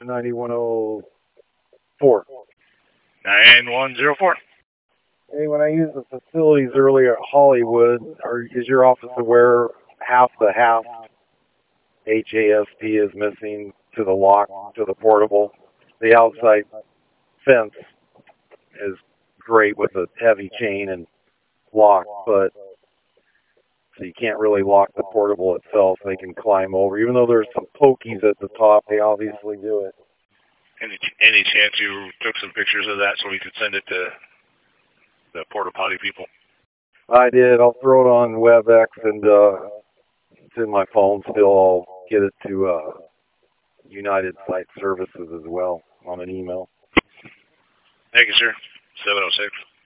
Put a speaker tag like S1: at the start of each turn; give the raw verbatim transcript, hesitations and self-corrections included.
S1: ninety-one oh four.
S2: nine one zero four.
S1: Hey, when I used the facilities earlier at Hollywood, are, is your office aware half the half H A S P is missing to the lock, to the portable? The outside fence is great with a heavy chain and lock, but so you can't really lock the portable itself. They can climb over. Even though there's some pokies at the top, they obviously do it.
S2: Any any chance you took some pictures of that so we could send it to the porta potty people?
S1: I did. I'll throw it on WebEx, and uh, it's in my phone still. I'll get it to uh, United Site Services as well on an email.
S2: Thank you, sir. seven oh six.